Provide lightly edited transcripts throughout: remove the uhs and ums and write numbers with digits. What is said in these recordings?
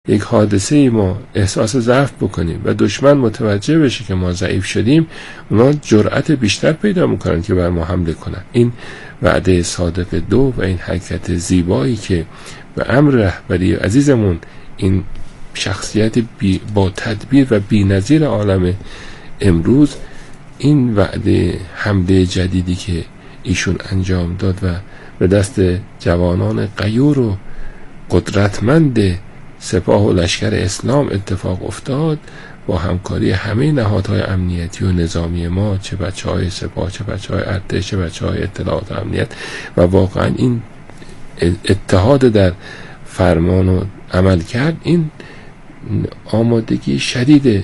یک حادثه ما احساس ضعف بکنیم و دشمن متوجه بشه که ما ضعیف شدیم، اونا جرأت بیشتر پیدا میکنن که بر ما حمله کنن. این وعده صادق دو و این حرکت زیبایی که به امر رهبری عزیزمون، این شخصیت با تدبیر و بی‌نظیر عالم امروز، این وعده حمله جدیدی که ایشون انجام داد و به دست جوانان غیور و قدرتمند سپاه و لشکر اسلام اتفاق افتاد، با همکاری همه نهادهای امنیتی و نظامی ما، چه بچه‌های سپاه، چه بچه‌های ارتش، چه بچه‌های اطلاعات و امنیت، و واقعا این اتحاد در فرمان و عمل کرد، این آمادگی شدید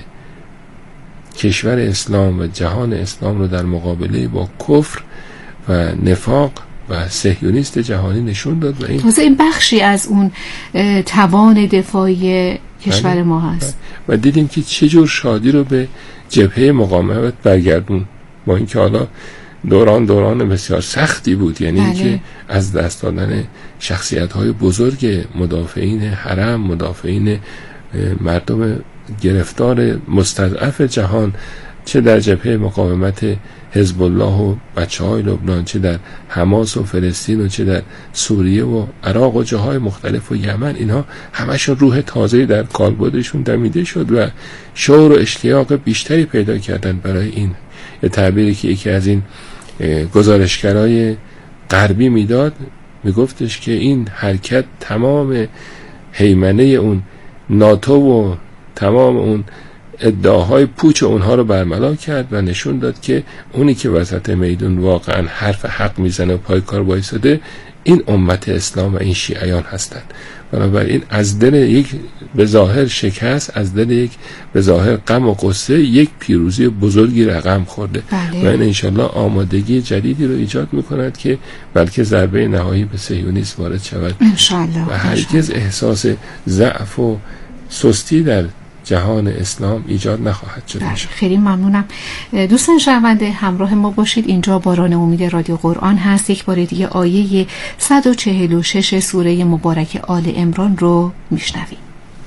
کشور اسلام و جهان اسلام رو در مقابله با کفر و نفاق و صهیونیست جهانی نشون داد. و این بخشی از اون توان دفاعی کشور ما هست. و دیدیم که چه جور شادی رو به جبهه مقاومت برگردون، با اینکه حالا دوران بسیار سختی بود، یعنی که از دست دادن شخصیت‌های بزرگ مدافعین حرم، مدافعین مردم گرفتار مستضعف جهان، چه در جبهه مقاومت حزب الله و بچه‌های لبنان، چه در حماس و فلسطین و چه در سوریه و عراق و جاهای مختلف و یمن، اینها همشون روح تازه‌ای در کالبدشون دمیده شد و شور و اشتیاق بیشتری پیدا کردن برای این. یه تعبیری که یکی از این گزارشگرای غربی میداد، میگفتش که این حرکت تمام هیمنه اون ناتو و تمام اون ادعاهای پوچ اونها رو برملا کرد و نشون داد که اونی که وسط میدون واقعا حرف حق میزنه و پای کار وایساده، این امت اسلام و این شیعیان هستند. بنابراین از دل یک به ظاهر شکست، از دل یک به ظاهر غم و غصه، یک پیروزی بزرگی رقم خورده. و این انشالله آمادگی جدیدی رو ایجاد میکند که بلکه ضربه نهایی به صهیونیسم وارد شود و هرگز احساس ضعف و سستی در جهان اسلام ایجاد نخواهد شد. خیلی ممنونم. دوستان شنونده همراه ما باشید. اینجا باران امید رادیو قرآن هست. یک بار دیگه آیه 146 سوره مبارک آل عمران رو میشنویم.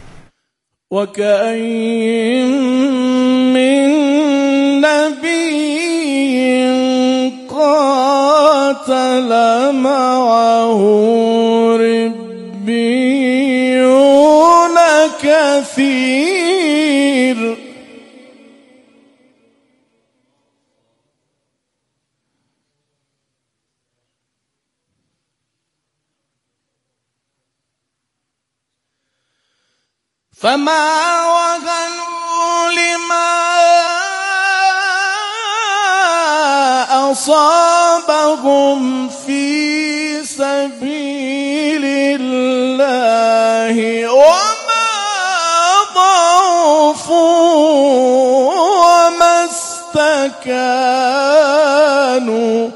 و کأین من نبی قاتل معه ربیون كثير فما وهنوا لما أصابهم في سبيل الله وما ضعفوا وما استكانوا.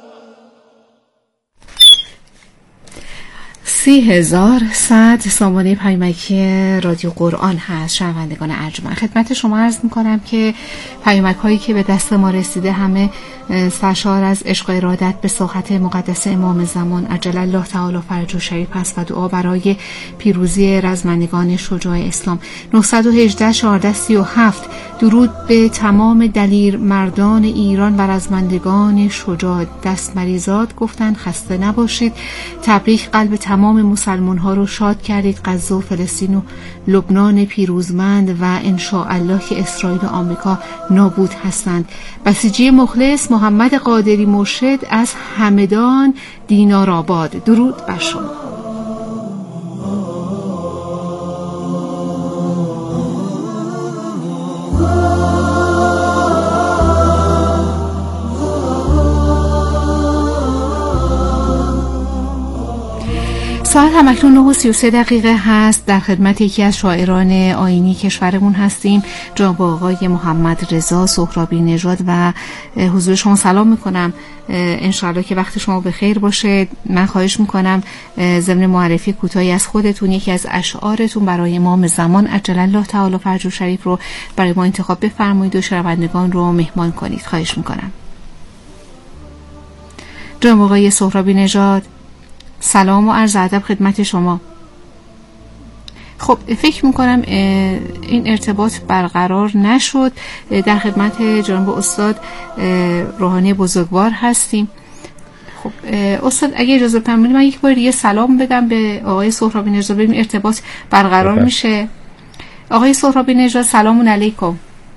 30,100 سامانه پیامکی رادیو قرآن هست. شنوندگان ارجمند، خدمت شما عرض میکنم که پیامک هایی که به دست ما رسیده همه سرشار از عشق و ارادت به ساحت مقدس امام زمان عجل الله تعالی فرجه شریف است و دعا برای پیروزی رزمندگان شجاع اسلام. 918 1437 درود به تمام دلیر مردان ایران و رزمندگان شجاع. دست مریضات گفتن خسته نباشید. تبریک، قلب تمام مسلمان ها رو شاد کردید. غزه و فلسطین و لبنان پیروزمند و ان شاء الله که اسرائیل و آمریکا نابود هستند. بسیجی مخلص محمد قادری مرشد از همدان دینارآباد. درود بر شما. ساعت همکنون 9:33 هست. در خدمت یکی از شاعران آیینی کشورمون هستیم، جناب آقای محمد رضا سهرابی نژاد و حضور شما سلام میکنم. انشاءالله که وقت شما بخیر باشه. من خواهش میکنم ضمن معرفی کوتاهی از خودتون یکی از اشعارتون برای امام زمان عجل الله تعالی فرجه شریف رو برای ما انتخاب بفرمایید و شنوندگان رو مهمان کنید. خواهش میکنم. جناب آقای سهرابی نژاد، سلام و عرض ادب خدمت شما. خب فکر میکنم این ارتباط برقرار نشد. در خدمت جناب استاد روحانی بزرگوار هستیم. خب استاد اگه اجازه فرمایید من یک بار دیگه سلام بدم به آقای سهرابی نژاد ببینیم ارتباط برقرار میشه. آقای سهرابی نژاد سلام علیکم.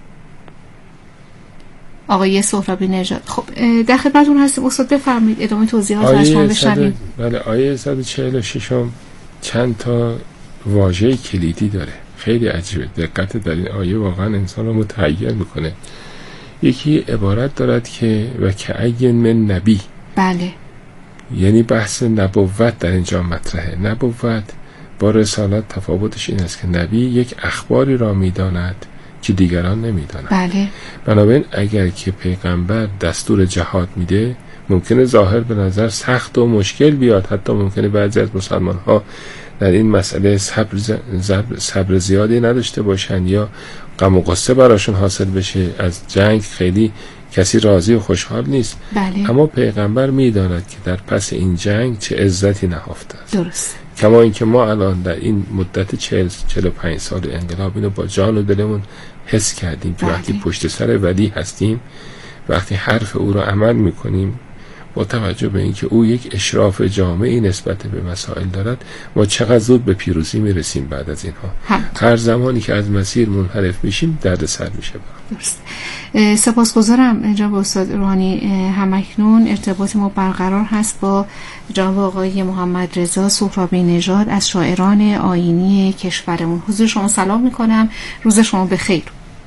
آقای سهرابی نژاد خب در خدمتتون هستیم استاد، بفرمایید ادامه توضیحات از شما بشنویم. بله آیه 146 چند تا واژه کلیدی داره، خیلی عجیبه. دقت در این آیه واقعا انسان رو متحیر میکنه. یکی عبارت دارد که و کأی من نبی، بله، یعنی بحث نبوت در اینجا مطرحه. نبوت با رسالت تفاوتش این است که نبی یک اخباری را میداند که دیگران نمیدانند. بله. بنابراین اگر که پیغمبر دستور جهاد میده ممکنه ظاهر به نظر سخت و مشکل بیاد، حتی ممکنه بعضی از مسلمان ها در این مسئله صبر زیادی نداشته باشند یا غم و غصه براشون حاصل بشه، از جنگ خیلی کسی راضی و خوشحال نیست. بله. اما پیغمبر میداند که در پس این جنگ چه عزتی نهفته است. درست. کما اینکه ما الان در این مدت 40-45 سال انقلاب اینو با جان و دلمون حس کردیم که وقتی پشت سر ولی هستیم، وقتی حرف او را عمل میکنیم، با توجه به اینکه او یک اشراف جامعی نسبت به مسائل دارد، ما چقدر زود به پیروزی میرسیم. بعد از اینها هر زمانی که از مسیر منحرف میشیم درد سر میشه. درست. سپاسگزارم جناب استاد روحانی. همکنون ارتباط ما برقرار هست با جناب آقای محمد رضا سهرابی نژاد از شاعران آیینی کشورمون. حضور شما سلام میکنم، روز شما بخیر.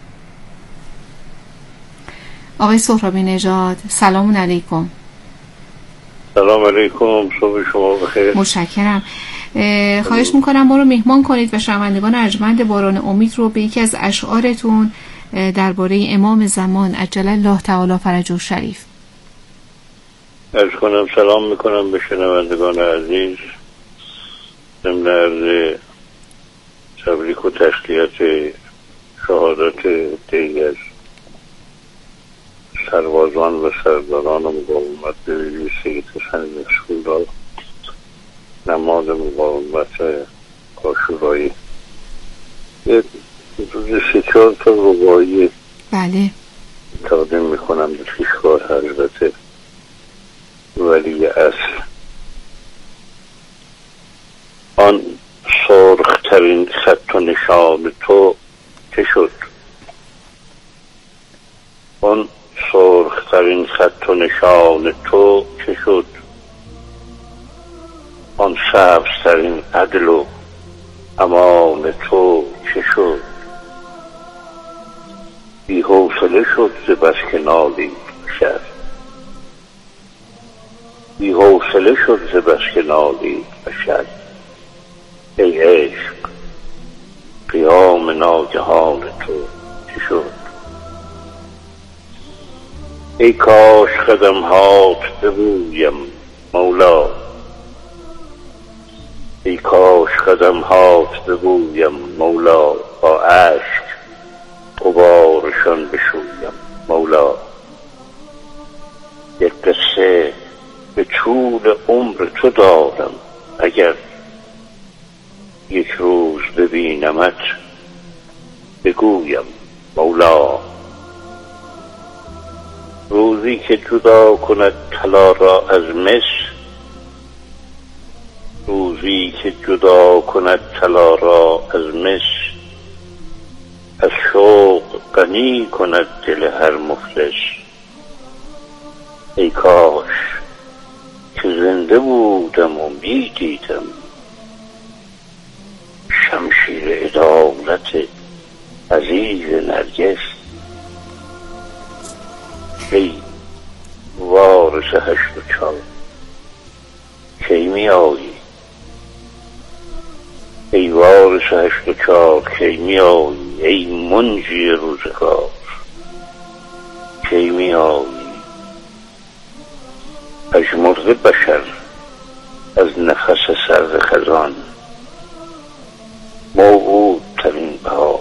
آقای سهرابی نژاد سلام علیکم. سلام علیکم، صبح شما بخیر. متشکرم. خواهش میکنم ما رو مهمان کنید و شنوندگان ارجمند باران امید رو به یکی از اشعارتون درباره امام زمان عجل الله تعالی فرجه شریف. عرض کنم سلام میکنم به شنوندگان عزیز، ضمن عرض تبریک و تسلیت شهادت دیگر سربازان و سرداران مقاومت به ویژه سید حسن نصرالله، نماد مقاومت عاشورایی. یک حدود 3-4 تا رباعی بله تقدیم میکنم به پیشوای حضرت ولی اصل. آن سرخترین خط و نشان تو که شد، آن سرخترین خط و نشان تو که شد، آن سبزترین عدل و امان تو چه شد، بی حوصله شد ز بس که نالی بشر، بی حوصله شد ز بس که نالی بشر. ای عشق قیام ناگهان تو چه شد، ای کاش قدم هات ببویم مولا، ای کاش قدم هات ببویم مولا، با عشق غبارشان بشویم مولا. یک قصه به طول عمر تو دارم، اگر یک روز ببینمت بگویم مولا. روزی که جدا کند طلا را از مس، روزی که جدا کند طلا را از مس، از شوق غنی کند دل هر مفلس. ای کاش که زنده بودم و می دیدم شمشیر عدالت عزیز نرگس. ای وارث 84 کی می آیی، ای وارث 84 کی می آیی، ای منجی روزگار کی می آیی. پژمرده بشر از نفس سرد خزان، موعود ترین بهار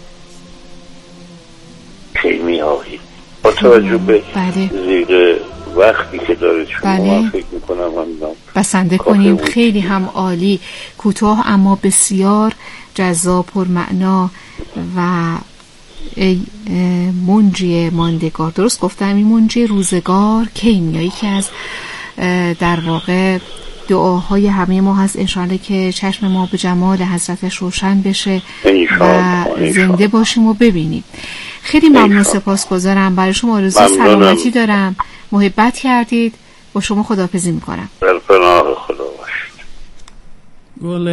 کی می آیی. با توجه به زیر وقتی که دارید شما من فکر میکنم هم بسنده کنیم. خیلی هم عالی، کوتاه اما بسیار جذاب پرمعنا و ای منجی ماندگار. درست گفتم؟ این منجی روزگار کی میایی که از در واقع دعاهای همه ما هست انشاءالله که چشم ما به جمال حضرتش روشن بشه و زنده باشیم و ببینیم. خیلی ممنون، سپاسگزارم. برای شما آرزوی سلامتی دارم، محبت کردید. با شما خداحافظی میکنم. در پناه خدا باشید. گل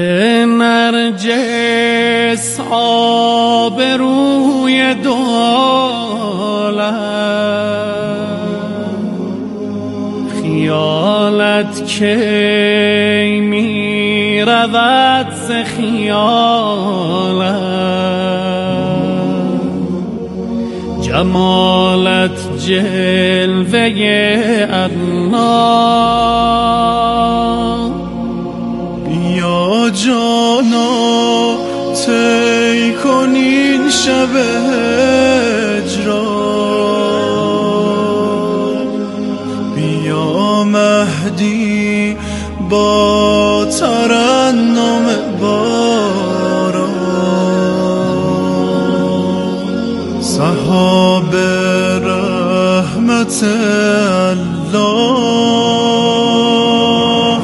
نرجس آب روی دولت، خیالت کی می رود ز خیالت، جمالت جلوه الله. بیا جانا طی کنین شب هجران، بیا مهدی با ترنم باران، صحاب رحمت الله.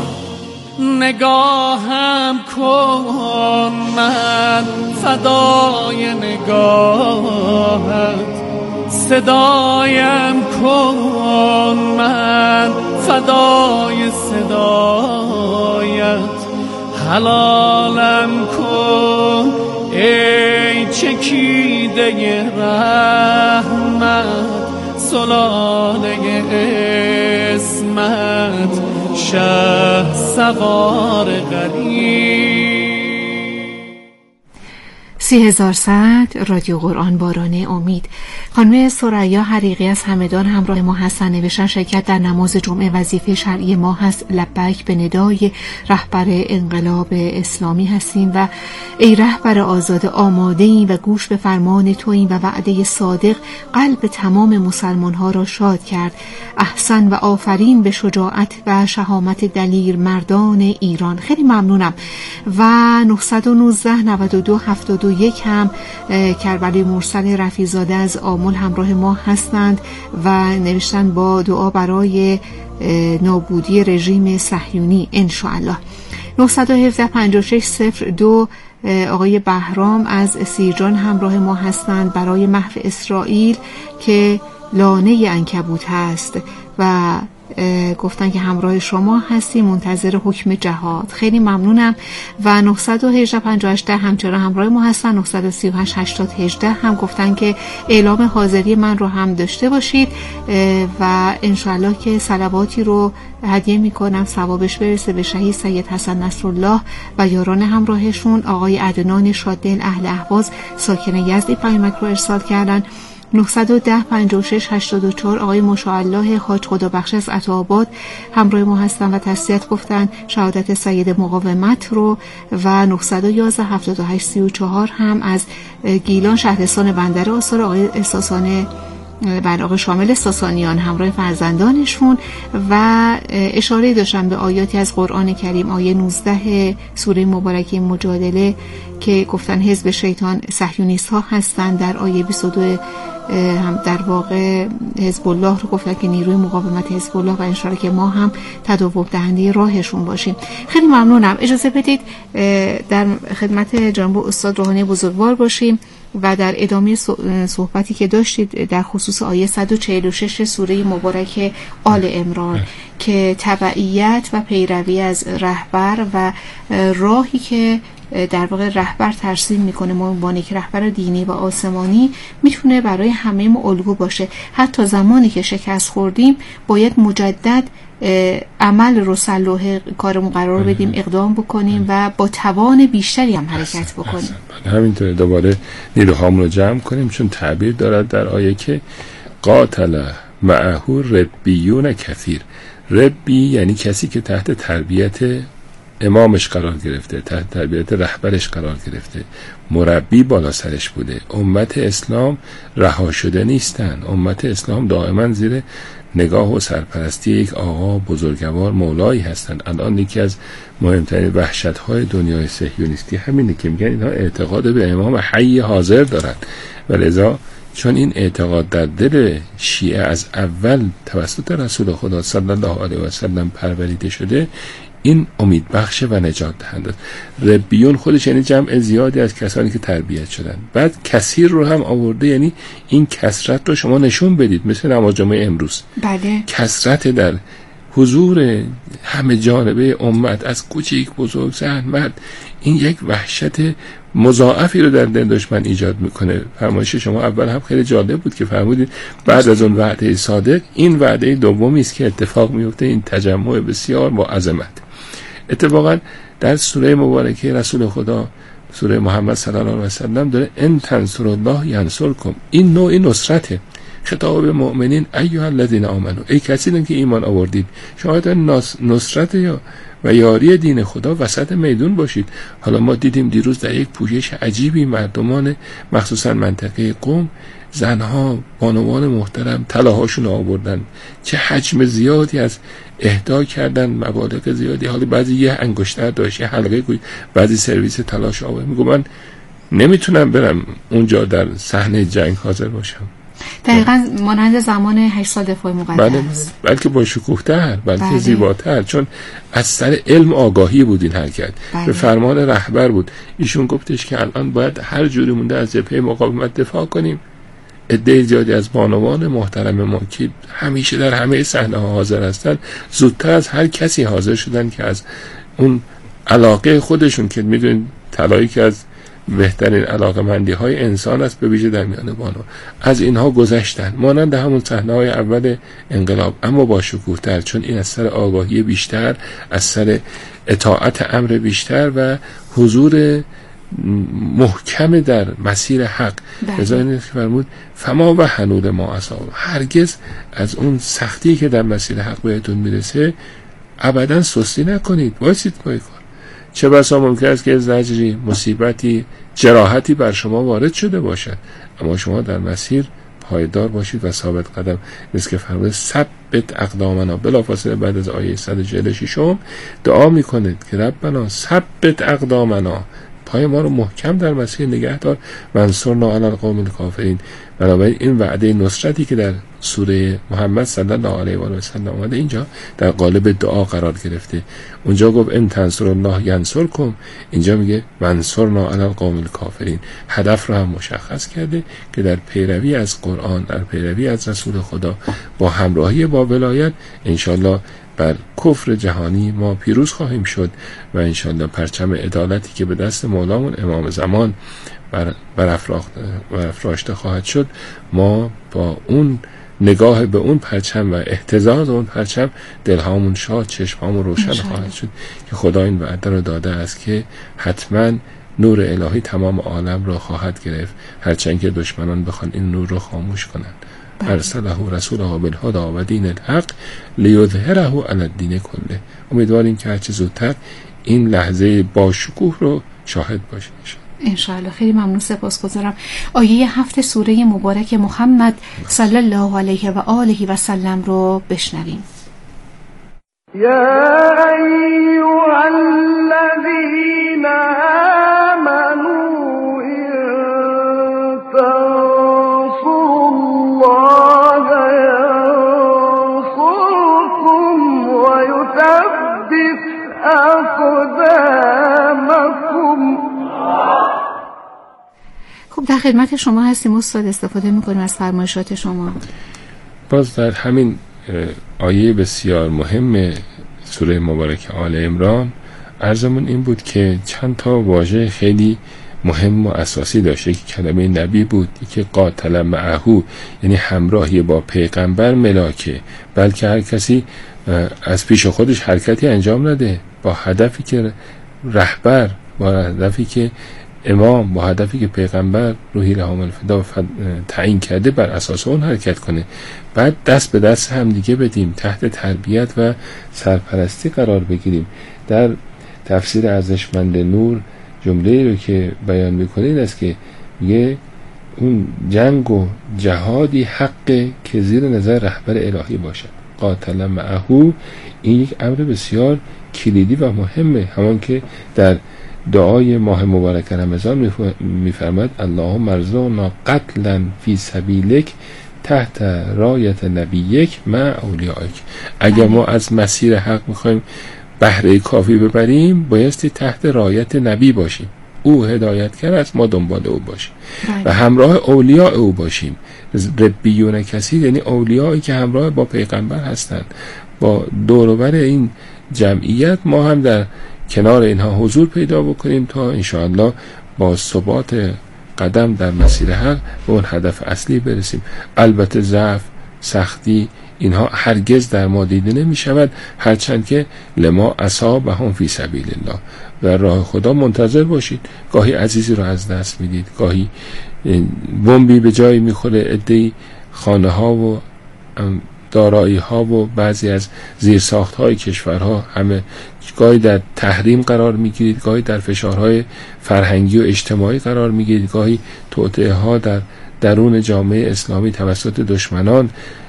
نگاهم کن من فدای نگاهت، صدایم کن من فدای صدایت، حلالم کن ای چکیده رحمت، سلاله اسمت، شه سوار غریب. 3100 رادیو قرآن باران امید. خانم ثریا حریقی از همدان همراه ما هستن. نوشتن شرکت در نماز جمعه وظیفه شرعی ما هست. لبیک به ندای رهبر انقلاب اسلامی هستیم و ای رهبر آزاد آماده ایم و گوش به فرمان توییم و وعده صادق قلب تمام مسلمان ها را شاد کرد. احسن و آفرین به شجاعت و شهامت دلیر مردان ایران. خیلی ممنونم. و 919 92 71 هم کربلای مرسل رفیع‌زاده از آمل همراه ما هستند و نوشتن با دعا برای نابودی رژیم صهیونی انشاءالله. 917 5602 آقای بهرام از سیرجان همراه ما هستند برای محو اسرائیل که لانه عنکبوت هست و گفتن که همراه شما هستیم منتظر حکم جهاد. خیلی ممنونم. و 918 58 همچنان همراه ما هستن. 938 80 18 هم گفتن که اعلام حاضری من رو هم داشته باشید و انشالله که صلواتی رو هدیه میکنم ثوابش برسه به شهید سید حسن نصرالله و یاران همراهشون. آقای عدنان شاددل اهل اهواز ساکن یزد پیامک رو ارسال کردن. 910 56 84 آقای مشاءالله حاج خدابخش از عطاآباد همراه ما هستن و تسلیت گفتن شهادت سید مقاومت رو. و 911 78 34 هم از گیلان شهرستان بندر آثار آقای ساسان برآق شامل ساسانیان همراه فرزندانشون و اشاره داشتم به آیاتی از قرآن کریم. آیه 19 سوره مبارکه مجادله که گفتن حزب شیطان صهیونیست ها هستند. در آیه 22 هم در واقع حزب الله رو گفتن که نیروی مقاومت حزب الله و انشالله که ما هم تداوم دهنده راهشون باشیم. خیلی ممنونم. اجازه بدید در خدمت جناب استاد روحانی بزرگوار باشیم و در ادامه صحبتی که داشتید در خصوص آیه 146 سوره مبارک آل عمران که تبعیت و پیروی از رهبر و راهی که در واقع رهبر ترسیم میکنه ما عنوان یک رهبر دینی و آسمانی میتونه برای همه ما الگو باشه. حتی زمانی که شکست خوردیم باید مجدد عمل رو صلاح کارمون قرار بدیم، اقدام بکنیم و با توان بیشتری هم حرکت بکنیم. همینطور دوباره نیروهام رو جمع کنیم چون تعبیر دارد در آیه که قاتل معه ربیون کثیر. ربی یعنی کسی که تحت تربیت امامش قرار گرفته، تحت تربیت رهبرش قرار گرفته، مربی بالا سرش بوده. امت اسلام رها شده نیستن، امت اسلام دائما زیر نگاه و سرپرستی یک آقا بزرگوار مولایی هستند. الان یکی از مهمترین وحشت‌های دنیای صهیونیستی همینه که میگن اینها اعتقاد به امام حی حاضر دارن و لذا چون این اعتقاد در دل شیعه از اول توسط رسول خدا صلی الله علیه و سلم پروریده شده، این امید بخش و نجات دهنده. ربیون خودش یعنی جمع زیادی از کسانی که تربیت شدن. بعد کثیر رو هم آورده، یعنی این کثرت رو شما نشون بدید، مثل نماز جمعه امروز. بله. کثرت در حضور همه جانبه امت، از کوچیک بزرگ زن مرد، این یک وحشت مضاعفی رو در دل دشمن ایجاد میکنه. فرمایش شما اول هم خیلی جالب بود که فرمودید بعد از اون وعده صادق این وعده دومی است که اتفاق میفته، این تجمع بسیار با عظمت. اتفاقا در سوره مبارکه رسول خدا، سوره محمد صلی الله علیه و سلم، داره ان تنصروا الله ینصرکم. این نوع نصرته، خطاب به مؤمنین ایها الذین آمنو، ای کسانی که ایمان آوردید شما در نصرت و یاری دین خدا وسط میدون باشید. حالا ما دیدیم دیروز در یک پوشش عجیبی مردمان مخصوصا منطقه قم، زنها بانوان محترم طلاهاشون آوردن، چه حجم زیادی از اهدا کردن، مبالغ زیادی. حالا بعضی یه انگشتر داشت، یه حلقه گوی، بعضی سرویس تلاش آورد. میگم من نمیتونم برم اونجا در صحنه جنگ حاضر باشم. دقیقاً مانند زمان 8 سال دفاع مقدس. بلکه با شکوه‌تر، بلکه زیباتر، چون از سر علم آگاهی بود این حرکت. به فرمان رهبر بود. ایشون گفتش که الان باید هر جوری مونده از جبهه مقاومت دفاع کنیم. عده زیادی از بانوان محترم ما که همیشه در همه صحنه ها حاضر هستن، زودتر از هر کسی حاضر شدن که از اون علاقه خودشون که میدونید طلایی که از بهترین علاقمندی های انسان است به ویژه در میان بانو، از اینها گذشتن مانند همون صحنه های اول انقلاب، اما با شکوه‌تر، چون این از سر آگاهی بیشتر، از سر اطاعت امر بیشتر و حضور محکم در مسیر حق. لذا این فرمود فما و حنود ما اصاب، هرگز از اون سختی که در مسیر حق بهتون میرسه ابدا سستی نکنید، وایسید پای کار. چه بسا ممکن است که زجری، مصیبتی، جراحتی بر شما وارد شده باشد، اما شما در مسیر پایدار باشید و ثابت قدم. مثل که فرمود ثبت اقدامنا، بلافاصله بعد از آیه 146 دعا میکنید که ربنا ثبت اقدامنا، پای ما رو محکم در مسیر نگه دار، وانصرنا علی القوم الکافرین. بنابراین این وعده نصرتی که در سوره محمد صلی الله علیه و سلم اومده اینجا در قالب دعا قرار گرفته. اونجا گفت ان تنصروا الله ینصرکم، اینجا میگه وانصرنا علی القوم الکافرین. هدف رو هم مشخص کرده که در پیروی از قرآن، در پیروی از رسول خدا، با همراهی با ولایت، انشالله بر کفر جهانی ما پیروز خواهیم شد و انشالله پرچم عدالتی که به دست مولامون امام زمان برافراشته خواهد شد، ما با اون نگاه به اون پرچم و اهتزاز اون پرچم دلهامون شاد، چشمامون روشن خواهد شد که خدا این وعده رو داده است که حتما نور الهی تمام عالم رو خواهد گرفت، هرچند که دشمنان بخوان این نور رو خاموش کنند. ارسله رسوله بالهدی و دین الحق لیظهره علی الدین کله. امیدواریم که هرچه زودتر این لحظه با شکوه رو شاهد باشیم انشاءالله. خیلی ممنون، سپاسگزارم. آیه 7 سوره مبارک محمد صلی الله علیه و آله و سلم رو بشنویم. یا ایها الذین آمنوا خب در خدمت شما هستیم استاد، استفاده میکنیم از فرمایشات شما. باز در همین آیه بسیار مهم سوره مبارک آل عمران عرضمون این بود که چند تا واژه خیلی مهم و اساسی داشته که کلمه نبی بود، که قاتل معهو یعنی همراهی با پیغمبر ملاکه، بلکه هر کسی از پیش خودش حرکتی انجام نده، با هدفی که رهبر، با هدفی که امام، با هدفی که پیغمبر روحی لهم الفدا تعیین کرده بر اساس اون حرکت کنه. بعد دست به دست هم دیگه بدیم، تحت تربیت و سرپرستی قرار بگیریم. در تفسیر ارزشمند نور جمله رو که بیان میکنه این است که میگه اون جنگ و جهادی حق که زیر نظر رهبر الهی باشد. قاتل معهو، این یک امر بسیار کلیدی و مهمه، همان که در دعای ماه مبارک رمضان میفرماد اللهم ارزقنا قتلا فی سبیلک تحت رایت نبیک مع اولیائک. اگر ما از مسیر حق میخوایم بهره کافی ببریم بایستی تحت رایت نبی باشیم، او هدایتگر است، ما دنبال او باشیم و همراه اولیاء او باشیم. ربیون کثیر یعنی اولیایی که همراه با پیغمبر هستند. با دور و بر این جمعیت ما هم در کنار اینها حضور پیدا بکنیم تا انشاءالله با ثبات قدم در مسیر حق به اون هدف اصلی برسیم. البته ضعف، سختی اینها هرگز در ما دیده نمی شود، هرچند که لما اصابهم فی سبیل الله، در راه خدا منتظر باشید. گاهی عزیزی رو از دست میدید، گاهی بمبی به جایی میخوره، عده‌ای خانه ها و دارایی ها و بعضی از زیرساخت های کشورها همه گاهی در تحریم قرار میگیرید، گاهی در فشارهای فرهنگی و اجتماعی قرار میگیرید، گاهی توطئه ها در درون جامعه اسلامی توسط دشمنان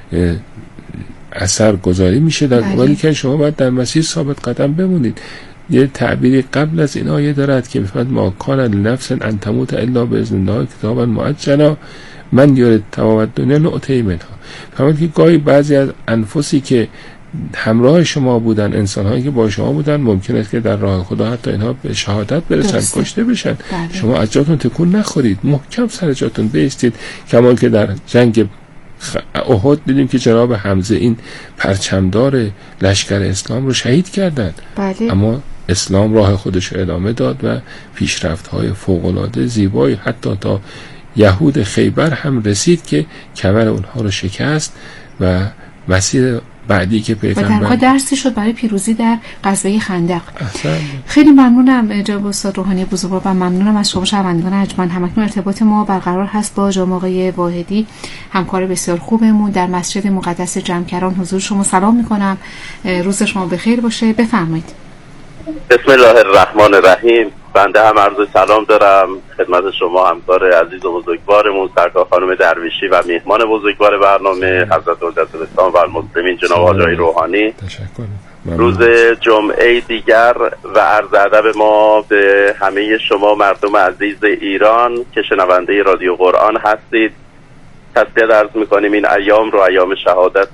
اثر گذاری میشه، ولی که شما باید در مسیر ثابت قدم بمونید. یه تعبیری قبل از این آیه دارد که میفرماید ما کان لنفس ان تموت الا باذن الله کتابا مؤجلا من یارد تمام دنیا نؤتی منها. فرمود که گاهی بعضی از انفسی که همراه شما بودن، انسان‌هایی که با شما بودن، ممکن است که در راه خدا حتی اینها به شهادت برسن، کشته بشن. شما از جاتون تکون نخورید، محکم سر جاتون بایستید. کما که در جنگ احد دیدیم که جناب حمزه این پرچمدار لشکر اسلام رو شهید کردن. اما اسلام راه خودش رو ادامه داد و پیشرفت‌های فوق‌العاده زیبایی حتی تا یهود خیبر هم رسید که کمر اونها رو شکست و مسیر بعدی که پیغمبر و درسی شد برای پیروزی در غزوه خندق. خیلی ممنونم جناب استاد روحانی بزرگوار و ممنونم از شما شنوندگان ارجمند. همکنون ارتباط ما برقرار هست با جناب آقای واحدی، همکار بسیار خوبمون در مسجد مقدس جمکران. حضور شما سلام میکنم، روز شما بخیر باشه. بفرمایید. بسم الله الرحمن الرحیم. بنده هم عرض سلام دارم خدمت شما همکار عزیز و بزرگوارمون سرکار خانم درویشی و میهمان بزرگوار برنامه حضرت حجت الاسلام و المسلمین جناب آقای روحانی. روز جمعه دیگر و عرض ادب ما به همه شما مردم عزیز ایران که شنونده رادیو قرآن هستید تسلیت عرض میکنیم. این ایام رو ایام شهادت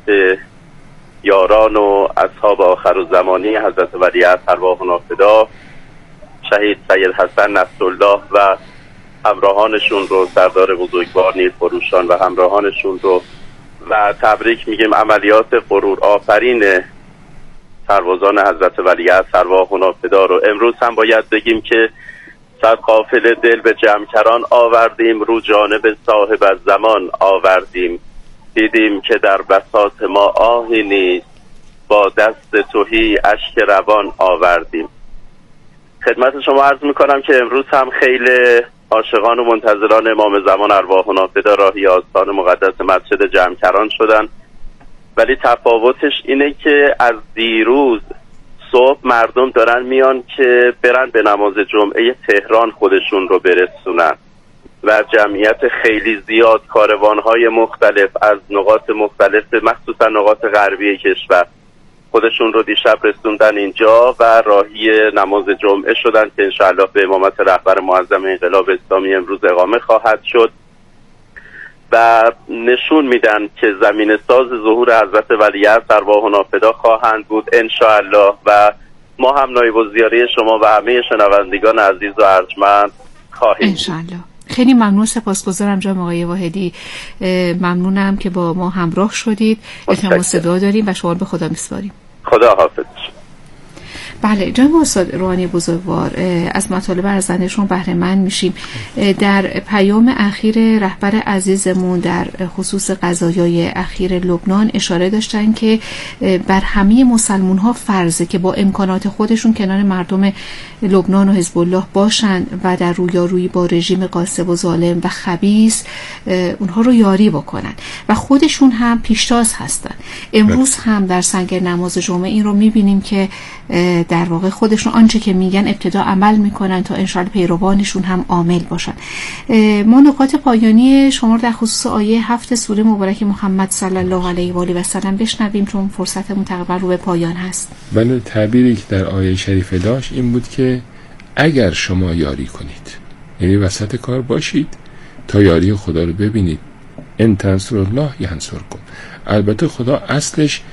یاران و اصحاب آخرالزمانی حضرت ولیعهد ارواحنا فدا شهید سید حسن نصرالله و همراهانشون رو، سردار بزرگوار نیلفروشان و همراهانشون رو و تبریک میگیم. عملیات غرور آفرین سربازان حضرت ولیعهد ارواحنا فدا رو امروز هم باید بگیم که صد قافله دل به جمکران آوردیم، رو جانب صاحب الزمان آوردیم، دیدیم که در بساط ما آهی نیست، با دست تهی اشک روان آوردیم. خدمت شما عرض میکنم که امروز هم خیلی عاشقان و منتظران امام زمان ارواحنا فدا راهی آستان مقدس مسجد جمکران شدن، ولی تفاوتش اینه که از دیروز صبح مردم دارن میان که برن به نماز جمعه تهران خودشون رو برسونن و جمعیت خیلی زیاد، کاروانهای مختلف از نقاط مختلف مخصوصا نقاط غربی کشور خودشون رو دیشب رسوندن اینجا و راهی نماز جمعه شدن که انشاءالله به امامت رهبر معظم انقلاب اسلامی امروز اقامه خواهد شد و نشون میدن که زمین ساز ظهور حضرت ولیعهد ارواحنا فدا خواهند بود انشاءالله و ما هم نایب الزیاره شما و همه شنوندگان عزیز و ارجمند خواهیم انشاءالله. خیلی ممنون، سپاسگزارم جناب آقای واحدی، ممنونم که با ما همراه شدید. التماس دعا داریم و شما به خدا میسپاریم. خدا حافظ. بله جناب استاد روحانی بزرگوار، از مطالب ارزنده‌شون بهره مند میشیم. در پیام اخیر رهبر عزیزمون در خصوص قضایای اخیر لبنان اشاره داشتن که بر همه مسلمون ها فرضه که با امکانات خودشون کنار مردم لبنان و حزب الله باشن و در رویارویی با رژیم غاصب و ظالم و خبیث اونها رو یاری بکنن و خودشون هم پیشتاز هستن. امروز هم در سنگ نماز جمعه این رو میبینیم که در واقع خودشون آنچه که میگن ابتدا عمل میکنن تا انشاءالله پیروانشون هم عامل باشن. ما نکات پایانی شما در خصوص آیه 7 سوره مبارک محمد صلی الله علیه و آله و سلم بشنویم، چون فرصتمون تقریبا رو به پایان هست. بله، تعبیری که در آیه شریفه داشت این بود که اگر شما یاری کنید، یعنی وسط کار باشید تا یاری خدا رو ببینید. ان تنصروا الله ینصرکم. البته خدا اصلش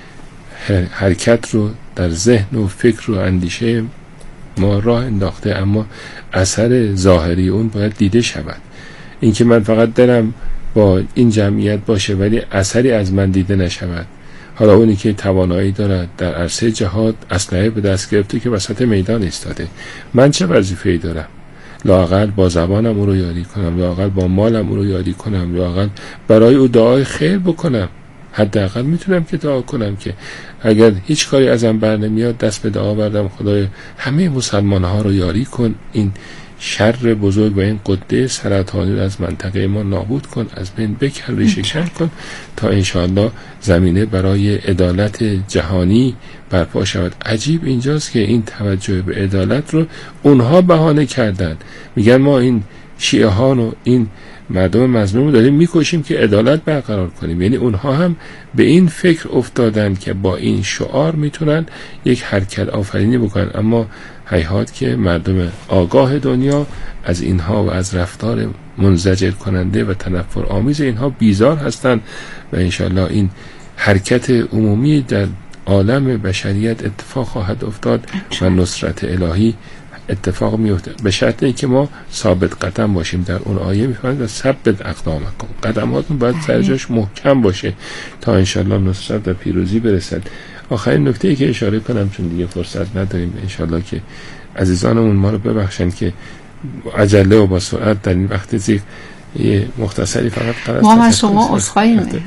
حرکت رو در ذهن و فکر و اندیشه ما راه انداخته، اما اثر ظاهری اون باید دیده شود. اینکه من فقط دلم با این جمعیت باشه ولی اثری از من دیده نشود، حالا اونی که توانایی دارد در عرصه جهاد اسلحه به دست گرفته که وسط میدان ایستاده، من چه وظیفه‌ای دارم؟ لااقل با زبانم او رو یاری کنم، لااقل با مالم او رو یاری کنم، لااقل برای او دعای خیر بکنم. حداقل میتونم که دعا کنم که اگر هیچ کاری ازم بر نمیاد دست به دعا بردم، خدای همه مسلمان ها رو یاری کن، این شر بزرگ و این قده سرطانی رو از منطقه ما نابود کن، از بین بکن، ریشه کن کن، تا انشاءالله زمینه برای عدالت جهانی برپا شود. عجیب اینجاست که این توجه به عدالت رو اونها بهانه کردن، میگن ما این شیعهان و این مردم مظلوم رو داریم میکشیم که عدالت برقرار کنیم. یعنی اونها هم به این فکر افتادن که با این شعار میتونن یک حرکت آفرینی بکنن، اما هیهات که مردم آگاه دنیا از اینها و از رفتار منزجر کننده و تنفر آمیز اینها بیزار هستند و انشالله این حرکت عمومی در عالم بشریت اتفاق خواهد افتاد و نصرت الهی اتفاق میفته، به شرط اینکه ما ثابت قدم باشیم. در اون آیه میفرماید ثبت اقدامکم، قدماتون باید سر جاش محکم باشه تا انشالله نصرت و پیروزی برسد. آخرین نکته‌ای که اشاره کنم چون دیگه فرصت نداریم، انشالله که عزیزانمون ما رو ببخشن که عجله و با سرعت در این وقت زیغ یه مختصری فقط قرار ما از شما عذرخواهی می‌کنیم.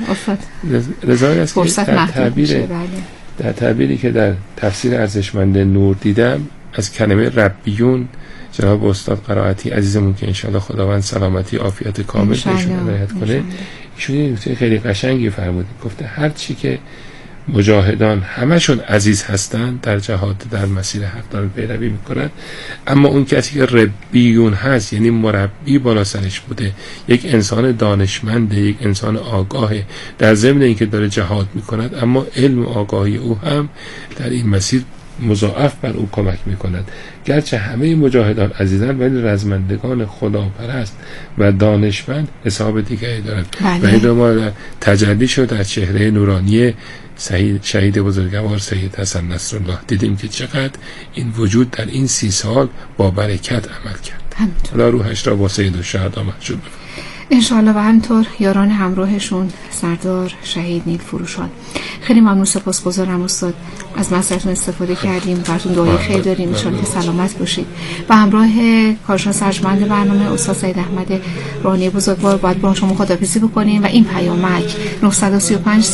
رضایی است که در تعبیری که در تفسیر ارزشمند نور دیدم از کلمه ربیون جناب استاد قرائتی عزیزمون که انشالله خداوند سلامتی عافیت کامل بهشون عنایت کنه، ایشون یه نکته خیلی قشنگی فرمودن، گفته هر چی که مجاهدان همشون عزیز هستند در جهاد در مسیر حق دارن پیروی میکنن، اما اون کسی که ربیون هست یعنی مربی بالا سرش بوده، یک انسان دانشمنده، یک انسان آگاهه، در ضمن اینکه داره جهاد میکند اما علم و آگاهی او هم در این مسیر مضاعف بر او کمک میکند. گرچه همه مجاهدان عزیزان ولی رزمندگان خداپرست و دانشمند حساب دیگری دارند. و این ما تجلی شد در چهره نورانی شهید بزرگوار سید حسن نصرالله، دیدیم که چقدر این وجود در این 30 سال با برکت عمل کرد. خدا روحش را با سید الشهدا محشور بفرماید انشاءالله. و همینطور یاران همراهشون سردار شهید نیل فروشان. خیلی ممنون، سپاسگزارم استاد، از مسئله‌تون استفاده کردیم، براتون دعای خیر داریم، انشاءالله که سلامت باشید. و همراه کارشناس ارجمند برنامه استاد سید احمد روحانی بزرگوار باید با شما خداحافظی بکنیم و این پیامک 935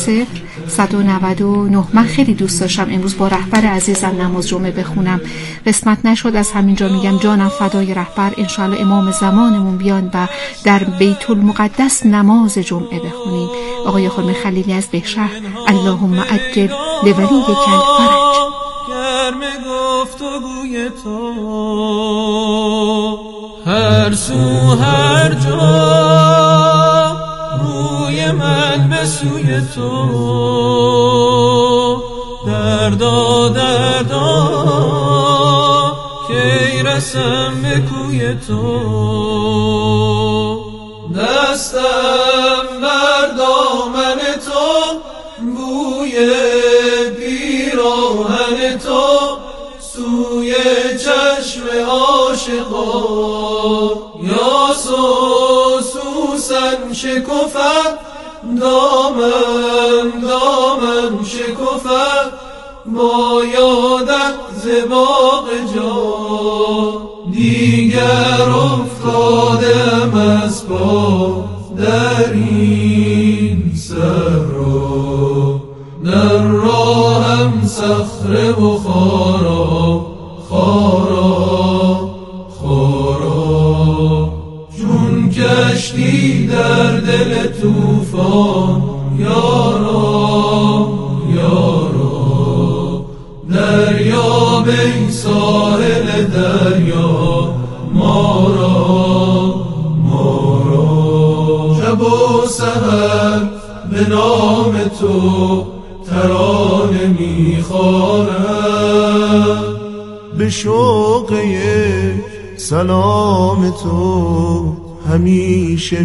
199. من خیلی دوست داشتم امروز با رهبر عزیزم نماز جمعه بخونم، قسمت نشد، از همینجا میگم جانم فدای رهبر، انشاءالله امام زمانمون بیان و در بیت المقدس نماز جمعه بخونیم. آقای خانم خلیلی از بهشهر، اللهم عجل لولی کل فرج. گرم گفتگوی تو هر سو هر جا، روی من به سوی تو، دردا دردا کی رسم به کوی تو، دستم بر دامن تو، بوی پیراهن تو، سوی چشم عاشقا، یا سوسن شکفت، دامن شکفت، با یادت زباق جا، دیگر افتادم از پا در این صحرا، در راهم صخره و خارا، چون کشتی در دل طوفان، یارا دریا ای ساحل دریا ما را شب و سحر به نام تو ترانه میخوانم، به شوق یک سلام تو همیشه